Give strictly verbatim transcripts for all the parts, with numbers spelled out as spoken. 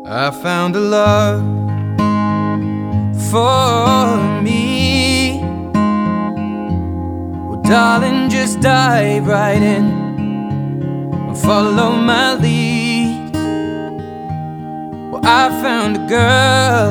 I found a love for me. Well, darling, just dive right in and follow my lead. Well, I found a girl,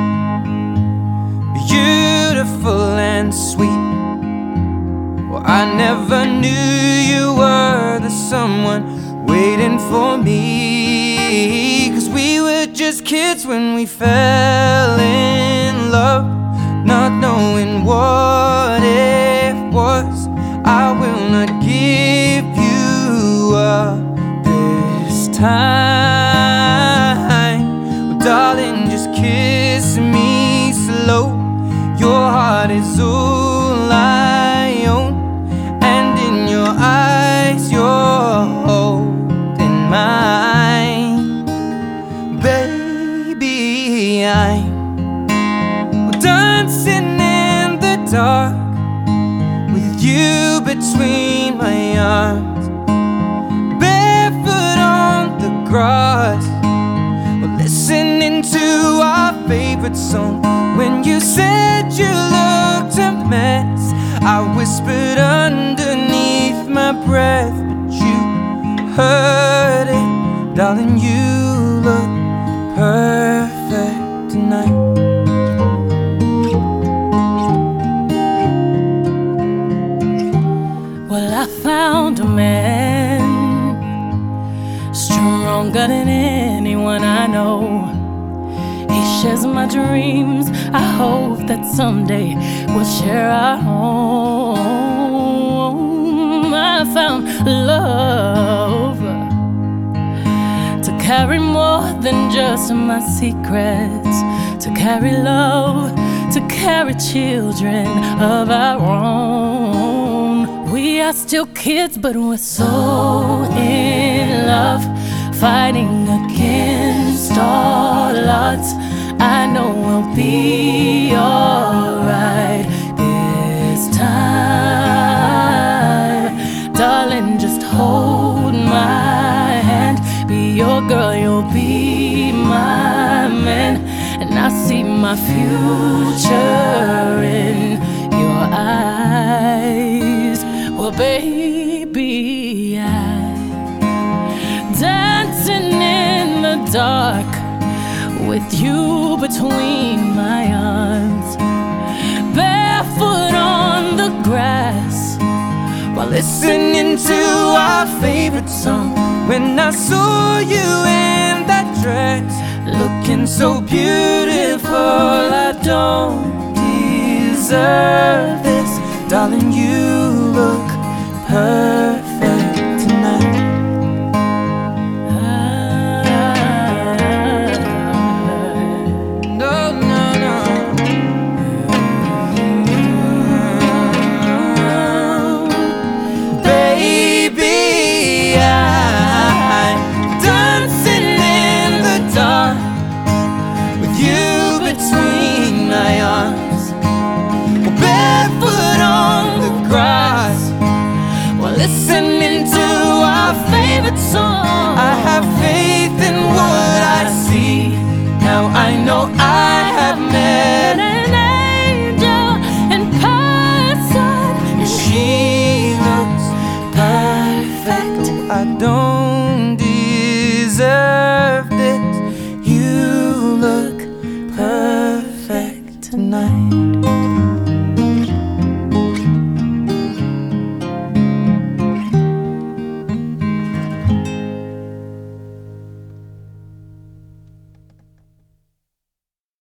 beautiful and sweet. Well, I never knew you were the someone waiting for me, 'cause we were just kids when we fell in love, not knowing what it was. I will not give you up this time. Well, darling, just kiss me slow. Your heart is all I own, and in your eyes you're holding mine. Baby, I'm dancing in the dark with you between my arms, barefoot on the grass. We're listening to our favorite song. When you said you looked a mess, I whispered underneath my breath, but you heard it. Darling, you look perfect tonight. Well, I found a man stronger than anyone I know. He shares my dreams. I hope that someday we'll share our home. I found love to carry more than just my secrets, to carry love, to carry children of our own. We are still kids, but we're so in love, fighting against all odds. I know we'll be alright this time. Darling, just hold my hand. Be your girl, you'll be my man. And I see my future in your eyes. Well, baby, I'm dancing in the dark with you between my arms, barefoot on the grass, while listening to our favorite song. When I saw you in that dress, looking so beautiful, I don't deserve this. Darling, you look perfect tonight. Listening to our favorite song. I have faith in what I see. Now I know I have met an angel in person, and she looks perfect. I don't deserve this. You look perfect tonight.